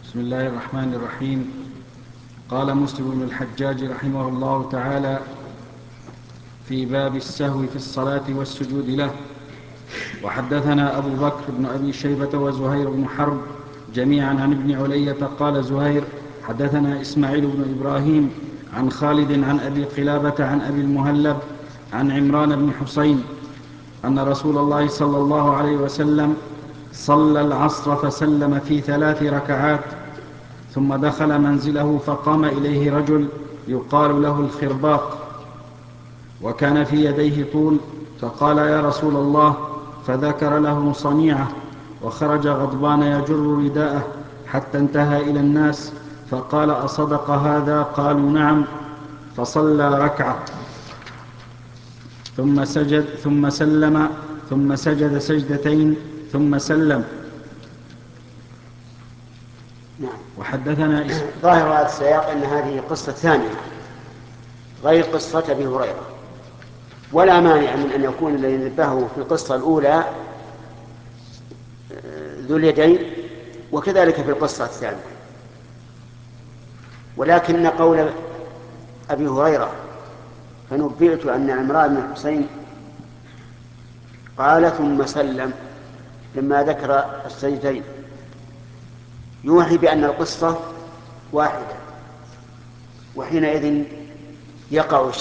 بسم الله الرحمن الرحيم. قال مسلم بن الحجاج رحمه الله تعالى في باب السهو في الصلاة والسجود له: وحدثنا أبو بكر بن أبي شيبة وزهير بن حرب جميعا عن ابن علية. قال زهير: حدثنا إسماعيل بن إبراهيم عن خالد عن أبي قلابة عن أبي المهلب عن عمران بن حسين أن رسول الله صلى الله عليه وسلم صلى العصر فسلم في 3 ركعات، ثم دخل منزله فقام إليه رجل يقال له الخرباق، وكان في يديه طول، فقال: يا رسول الله، فذكر له صنيعه، وخرج غضبان يجر رداءه حتى انتهى إلى الناس، فقال: أصدق هذا؟ قالوا: نعم. فصلى ركعة ثم سلم ثم سجد سجدتين ثم سلم. نعم. وحدثنا ظاهر هذا السياق أن هذه قصة ثانية غير قصة أبي هريرة، ولا مانع من أن يكون الذي نبهه في القصة الأولى ذو اليدين، وكذلك في القصة الثانية. ولكن قول أبي هريرة: فنبئت أن عمران بن حسين قال ثم سلم، لما ذكر السجدين، يوحي بأن القصة واحدة، وحينئذ يقع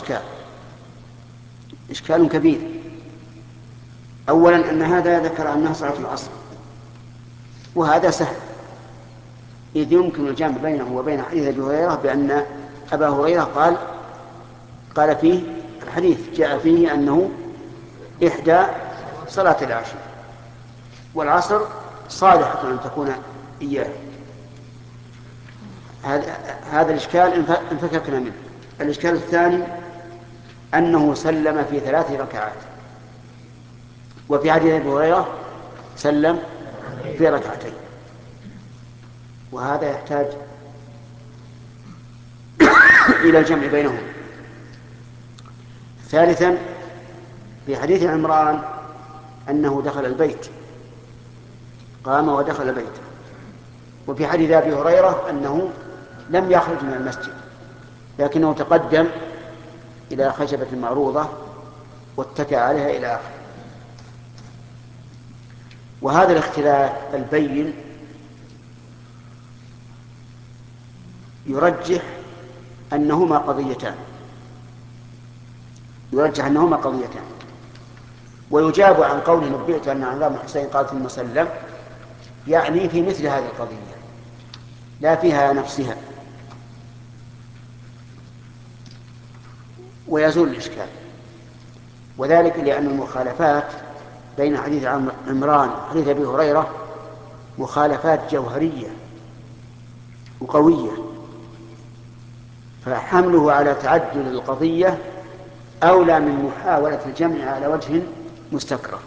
إشكال كبير. أولا أن هذا ذكر أنها صلاة العصر، وهذا سهل، إذ يمكن الجمع بينه وبين حديث أبي هريرة، بأن أبا هريرة قال فيه الحديث جاء فيه أنه إحدى صلاة العشاء، والعصر صالحة أن تكون إياه. هذا الإشكال انفككنا منه. الإشكال الثاني أنه سلم في 3 ركعات، وفي حديث أبي هريرة سلم في 2 ركعتين، وهذا يحتاج إلى الجمع بينهم. ثالثا، في حديث عمران أنه دخل البيت، قام ودخل البيت، وفي حديث أبي هريرة أنه لم يخرج من المسجد، لكنه تقدم إلى خشبة معروضة واتكى عليها إلى آخره. وهذا الاختلاف البين يرجح أنهما قضيتان، ويجاب عن قوله نبئت أن عمران بن حسين قال ثم سلم، يعني في مثل هذه القضية لا فيها نفسها، ويزول الإشكال. وذلك لأن المخالفات بين حديث عمران وحديث أبي هريرة مخالفات جوهرية وقوية، فحمله على تعدل القضية أولى من محاولة الجمع على وجه مستكره.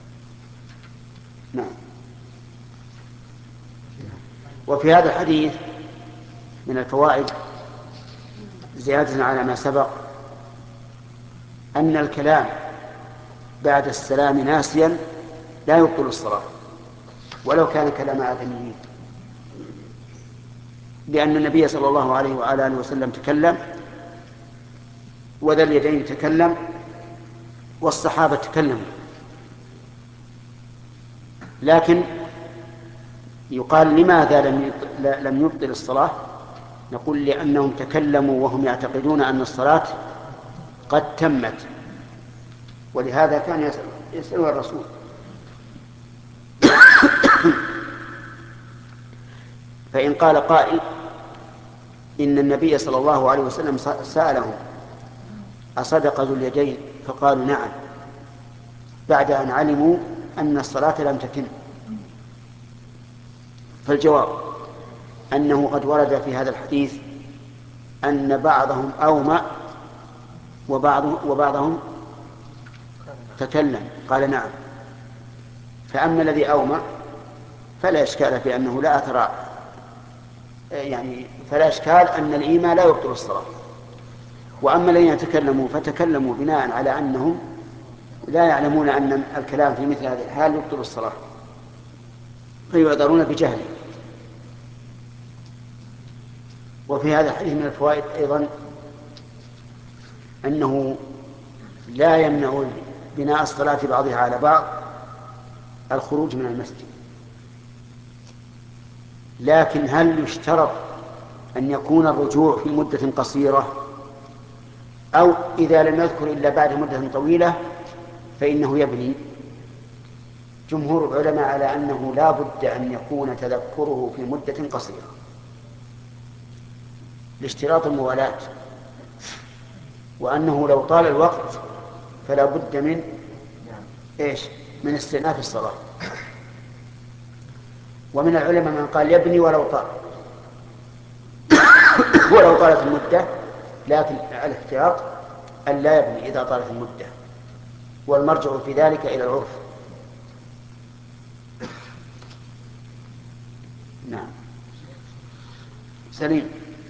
نعم. وفي هذا الحديث من الفوائد زيادة على ما سبق أن الكلام بعد السلام ناسيا لا يبطل الصلاة ولو كان كلام آدميين، لأن النبي صلى الله عليه وعلى آله وسلم تكلم، وذا اليدين تكلم، والصحابة تكلموا، لكن يقال لماذا لم يبطل الصلاة؟ نقول لأنهم تكلموا وهم يعتقدون أن الصلاة قد تمت، ولهذا كان يسأل الرسول. فإن قال قائل إن النبي صلى الله عليه وسلم سألهم أصدق ذو اليدين؟ فقالوا نعم، بعد أن علموا أن الصلاة لم تتم. فالجواب أنه قد ورد في هذا الحديث أن بعضهم أومأ وبعضهم تكلم، قال نعم. فأما الذي أومأ فلا إشكال في أنه لا أثر، يعني فلا إشكال أن الإيمان لا يبطل الصلاة. وأما الذين تكلموا فتكلموا بناء على أنهم لا يعلمون أن الكلام في مثل هذه الحال يبطل الصلاة، فيعذرون بجهله. وفي هذا الحديث من الفوائد أيضا أنه لا يمنع بناء الصلاة بعضها على بعض الخروج من المسجد، لكن هل يشترط أن يكون الرجوع في مدة قصيرة، أو إذا لم يذكر إلا بعد مدة طويلة فإنه يبني؟ جمهور العلماء على أنه لا بد أن يكون تذكره في مدة قصيرة لاشتراط الموالاة، وأنه لو طال الوقت فلا بد من إيش؟ من استئناف الصلاة. ومن العلماء من قال يبني ولو طال ولو طالت المدة، لكن الاحتياط أن لا يبني إذا طالت المدة، والمرجع في ذلك إلى العرف. نعم. سليم.